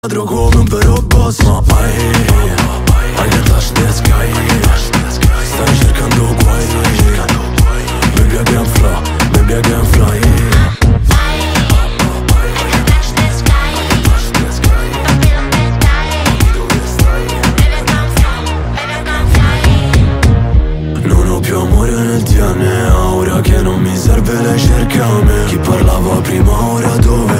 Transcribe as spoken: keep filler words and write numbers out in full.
ladro come un vero boss, ma mai I can touch the sky. Stai cercando guai, baby I can fly, baby I can fly. Non ho più amore nel D N A, ora che non mi serve lei cerca me. Chi parlava prima ora dove?